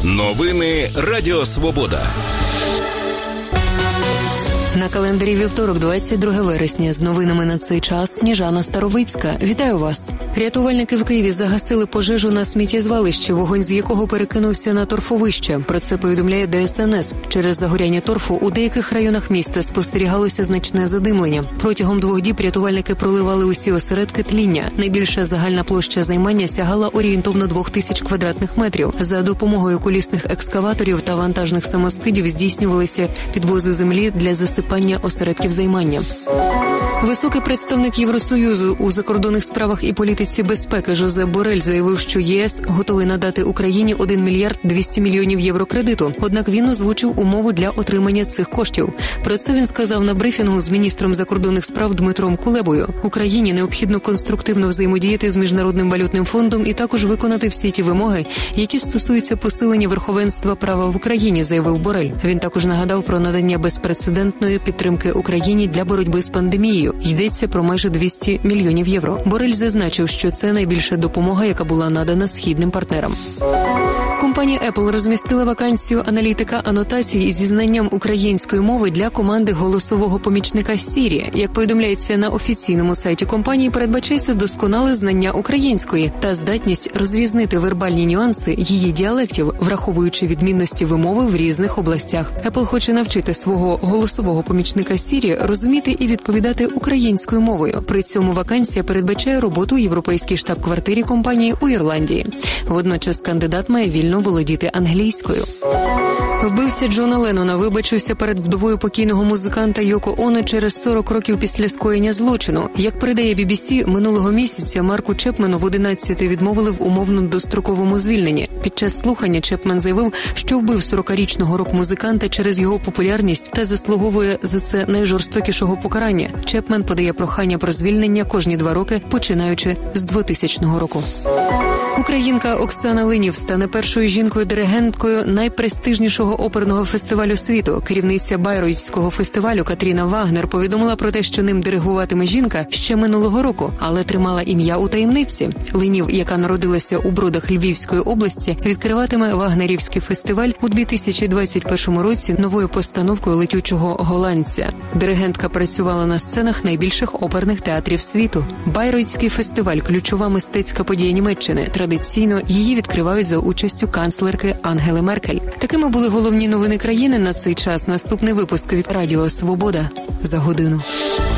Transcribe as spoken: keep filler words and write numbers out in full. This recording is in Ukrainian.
Новини Радіо Свобода. На календарі вівторок, двадцять друге вересня. З новинами на цей час Сніжана Старовицька. Вітаю вас. Рятувальники в Києві загасили пожежу на сміттєзвалищі, вогонь з якого перекинувся на торфовище. Про це повідомляє Де Ес Ен Ес. Через загоряння торфу у деяких районах міста спостерігалося значне задимлення. Протягом двох діб рятувальники проливали усі осередки тління. Найбільша загальна площа займання сягала орієнтовно двох тисяч квадратних метрів. За допомогою колісних екскаваторів та вантажних самоскидів здійснювалися підвози землі для засипання осередків займання. Високий представник Євросоюзу у закордонних справах і політиці безпеки Жозеп Борель заявив, що Є Ес готовий надати Україні один мільярд двісті мільйонів євро кредиту. Однак він озвучив умову для отримання цих коштів. Про це він сказав на брифінгу з міністром закордонних справ Дмитром Кулебою. Україні необхідно конструктивно взаємодіяти з Міжнародним валютним фондом і також виконати всі ті вимоги, які стосуються посилення верховенства права в Україні, заявив Борель. Він також нагадав про надання безпрецедентної підтримки Україні для боротьби з пандемією. Йдеться про майже двісті мільйонів євро. Борель зазначив, що це найбільша допомога, яка була надана східним партнерам. Компанія Apple розмістила вакансію аналітика анотацій зі знанням української мови для команди голосового помічника Siri. Як повідомляється на офіційному сайті компанії, передбачається досконале знання української та здатність розрізнити вербальні нюанси її діалектів, враховуючи відмінності вимови в різних областях. Apple хоче навчити свого голосового помічника Siri розуміти і відповідати українською мовою. При цьому вакансія передбачає роботу у європейській штаб-квартирі компанії у Ірландії. Водночас кандидат має вільно володіти англійською. Вбивця Джона Леннона вибачився перед вдовою покійного музиканта Йоко Оно через сорок років після скоєння злочину. Як передає бі бі сі, минулого місяця Марку Чепмену в одинадцяти відмовили в умовно достроковому звільненні. Під час слухання Чепмен заявив, що вбив сорокарічного рок-музиканта через його популярність та заслуговує за це найжорстокішого покарання. Чепмен подає прохання про звільнення кожні два роки, починаючи з двохтисячного року. Українка Оксана Линів стане першою жінкою-диригенткою найпрестижнішого оперного фестивалю світу. Керівниця Байройтського фестивалю Катріна Вагнер повідомила про те, що ним диригуватиме жінка ще минулого року, але тримала ім'я у таємниці. Линів, яка народилася у Бродах Львівської області, відкриватиме Вагнерівський фестиваль у дві тисячі двадцять першому році новою постановкою «Летючого голландця». Диригентка працювала на сценах найбільших оперних театрів світу. Байройтський фестиваль – ключова мистецька подія Німеччини. Традиційно її відкривають за участю канцлерки Ангели Меркель. Такими були головні новини країни на цей час. Наступний випуск від Радіо Свобода за годину.